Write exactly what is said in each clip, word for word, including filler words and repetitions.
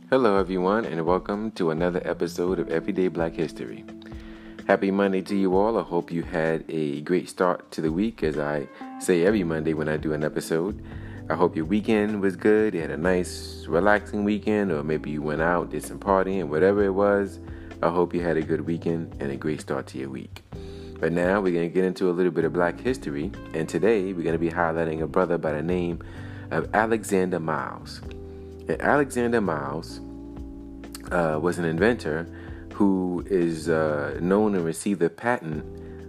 Hello, everyone, and welcome to another episode of Everyday Black History. Happy Monday to you all. I hope you had a great start to the week, as I say every Monday when I do an episode. I hope your weekend was good. You had a nice, relaxing weekend, or maybe you went out, did some partying, whatever it was. I hope you had a good weekend and a great start to your week. But now we're going to get into a little bit of Black history, and today we're going to be highlighting a brother by the name of Alexander Miles. And Alexander Miles uh, was an inventor who is uh, known and received a patent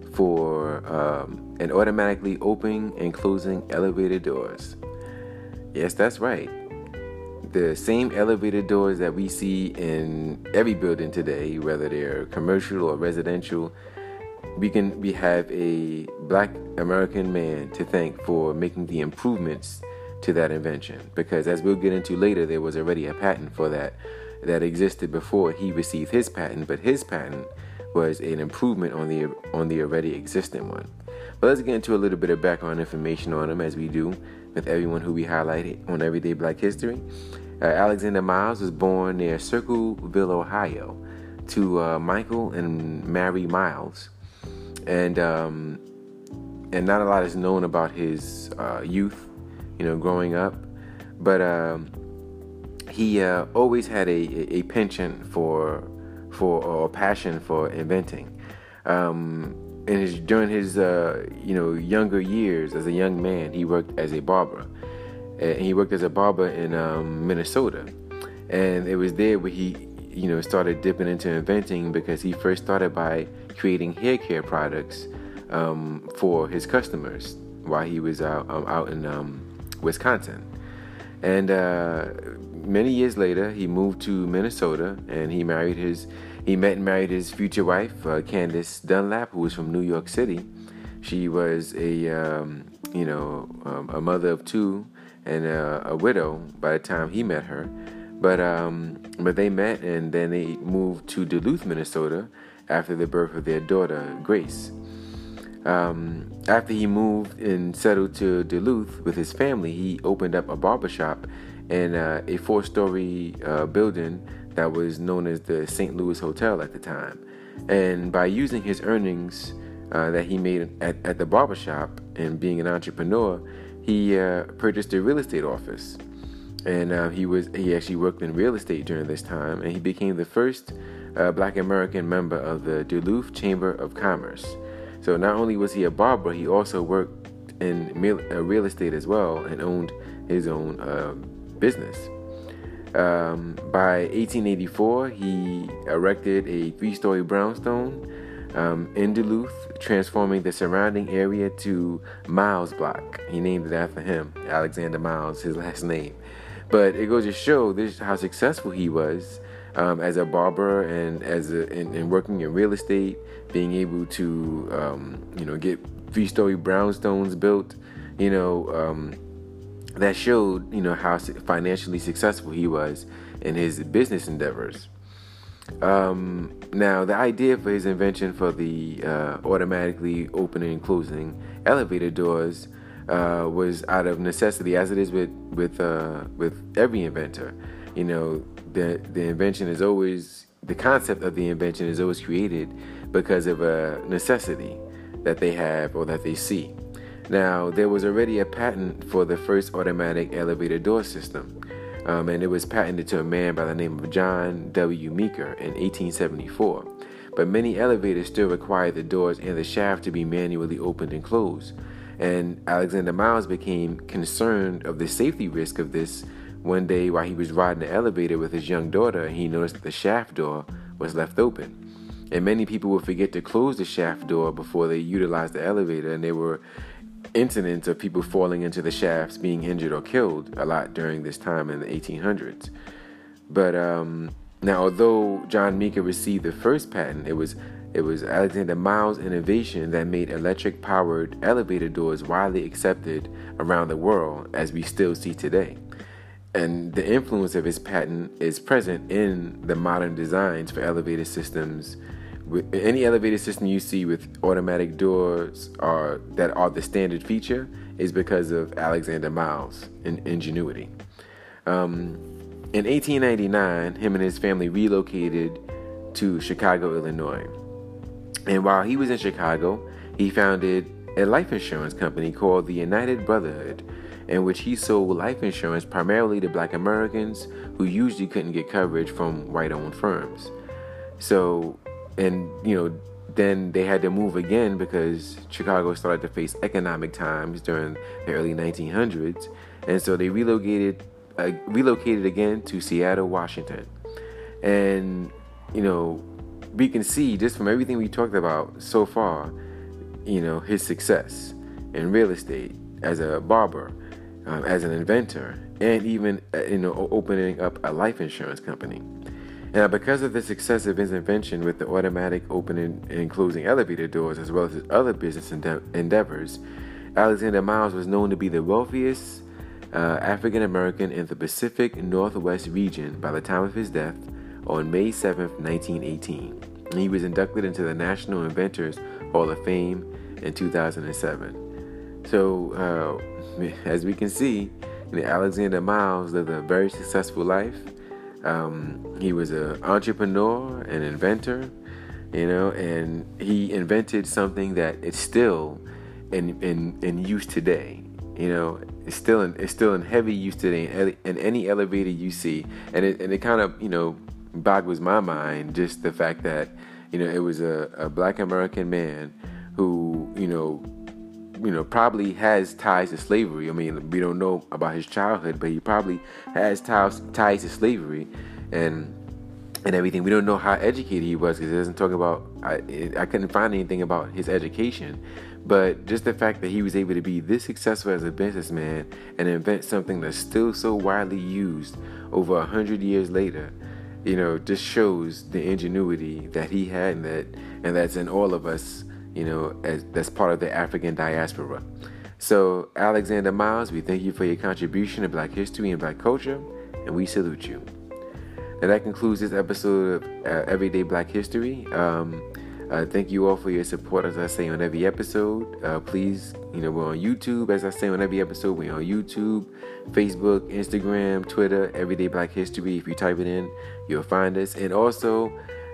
for um, an automatically opening and closing elevator doors. Yes, that's right. The same elevator doors that we see in every building today, whether they're commercial or residential, we can we have a Black American man to thank for making the improvements to that invention, because as we'll get into later, there was already a patent for that that existed before he received his patent, but his patent was an improvement on the on the already existing one. But let's get into a little bit of background information on him, as we do with everyone who we highlight on Everyday Black History. Uh, Alexander Miles was born near Circleville, Ohio, to uh, Michael and Mary Miles, and um, and not a lot is known about his uh, youth. You know, growing up, but um, he uh, always had a, a penchant for for or passion for inventing. Um, in his during his uh, you know younger years as a young man, he worked as a barber. And he worked as a barber in um, Minnesota, and it was there where he you know started dipping into inventing, because he first started by creating hair care products um, for his customers while he was out um, out in um, Wisconsin. And uh, many years later, he moved to Minnesota, and he married his, he met and married his future wife, uh, Candace Dunlap, who was from New York City. She was a, um, you know, um, a mother of two and a, a widow by the time he met her. But um, but they met, and then they moved to Duluth, Minnesota, after the birth of their daughter, Grace. Um, after he moved and settled to Duluth with his family, he opened up a barbershop in uh, a four-story uh, building that was known as the Saint Louis Hotel at the time. And by using his earnings uh, that he made at, at the barbershop and being an entrepreneur, he uh, purchased a real estate office. And uh, he was he actually worked in real estate during this time, and he became the first uh, Black American member of the Duluth Chamber of Commerce. So not only was he a barber, he also worked in real estate as well, and owned his own uh, business. Um, by eighteen eighty-four, he erected a three-story brownstone um, in Duluth, transforming the surrounding area to Miles Block. He named it after him, Alexander Miles, his last name. But it goes to show this how successful he was um, as a barber, and as a, in, in working in real estate, being able to um, you know get three-story brownstones built. You know um, that showed you know how financially successful he was in his business endeavors. Um, now, the idea for his invention for the uh, automatically opening and closing elevator doors uh, was out of necessity, as it is with with uh, with every inventor. You know, the the invention is always the concept of the invention is always created because of a necessity that they have or that they see. Now, there was already a patent for the first automatic elevator door system, um, and it was patented to a man by the name of John W. Meeker in eighteen seventy-four. But many elevators still require the doors and the shaft to be manually opened and closed. And Alexander Miles became concerned of the safety risk of this one day while he was riding the elevator with his young daughter, and he noticed that the shaft door was left open. And many people would forget to close the shaft door before they utilized the elevator, and there were incidents of people falling into the shafts, being injured or killed a lot during this time in the eighteen hundreds. But um, now, although John Meeker received the first patent, it was it was Alexander Miles' innovation that made electric-powered elevator doors widely accepted around the world, as we still see today. And the influence of his patent is present in the modern designs for elevator systems. Any elevator system you see with automatic doors are that are the standard feature is because of Alexander Miles' in, ingenuity. Um, in eighteen ninety-nine, him and his family relocated to Chicago, Illinois. And while he was in Chicago, he founded a life insurance company called the United Brotherhood, in which he sold life insurance primarily to Black Americans who usually couldn't get coverage from white-owned firms. So, and, you know, then they had to move again because Chicago started to face economic times during the early nineteen hundreds. And so they relocated uh, relocated again to Seattle, Washington. And, you know, we can see just from everything we talked about so far, you know, his success in real estate, as a barber, um, as an inventor, and even, uh, you know, opening up a life insurance company. Now, because of the success of his invention with the automatic opening and closing elevator doors, as well as his other business ende- endeavors, Alexander Miles was known to be the wealthiest uh, African American in the Pacific Northwest region by the time of his death on May seventh, nineteen eighteen. And he was inducted into the National Inventors Hall of Fame in two thousand seven. So, uh, as we can see, you know, Alexander Miles lived a very successful life. Um, he was an entrepreneur, an inventor, you know, and he invented something that is still in in, in use today. You know, it's still in it's still in heavy use today in, in any elevator you see, and it and it kind of, you know, boggles my mind, just the fact that, you know, it was a, a Black American man who, you know, you know, probably has ties to slavery. I mean, we don't know about his childhood, but he probably has ties ties to slavery, and and everything. We don't know how educated he was because it doesn't talk about. I I couldn't find anything about his education, but just the fact that he was able to be this successful as a businessman and invent something that's still so widely used over a hundred years later, you know, just shows the ingenuity that he had, and that and that's in all of us, you know, as that's part of the African diaspora. So, Alexander Miles, we thank you for your contribution to Black history and Black culture, and we salute you. And that concludes this episode of uh, Everyday Black History. Um, uh, thank you all for your support, as I say on every episode. Uh, please, you know, we're on YouTube, as I say on every episode. We're on YouTube, Facebook, Instagram, Twitter, Everyday Black History. If you type it in, you'll find us. And also,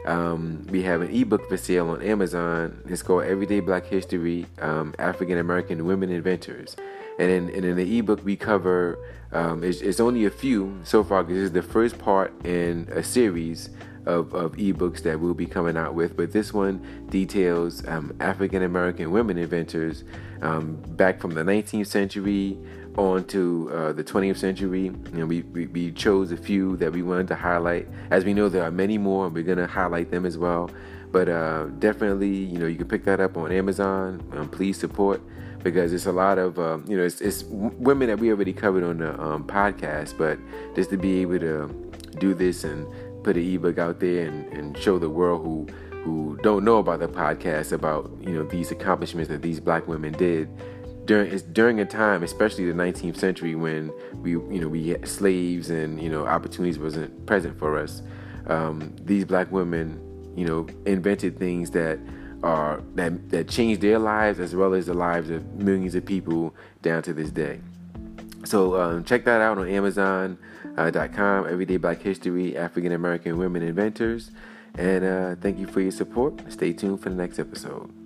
Um, we have an ebook for sale on Amazon. It's called Everyday Black History, um, African American Women Inventors. And in, and in the ebook, we cover, um, it's, it's only a few so far, because this is the first part in a series of, of ebooks that we'll be coming out with. But this one details um, African American women inventors um, back from the nineteenth century on to uh, the twentieth century. You know, we, we, we chose a few that we wanted to highlight. As we know, there are many more, and we're going to highlight them as well. But uh, definitely, you know, you can pick that up on Amazon. Um, please support, because it's a lot of, um, you know, it's, it's women that we already covered on the um, podcast. But just to be able to do this and put an ebook out there and, and show the world who who don't know about the podcast, about, you know, these accomplishments that these Black women did during it's during a time, especially the nineteenth century, when we you know we had slaves and, you know, opportunities wasn't present for us. Um, these Black women, you know, invented things that are that that changed their lives as well as the lives of millions of people down to this day. So um, check that out on Amazon dot com. Everyday Black History, African American Women Inventors, and uh, thank you for your support. Stay tuned for the next episode.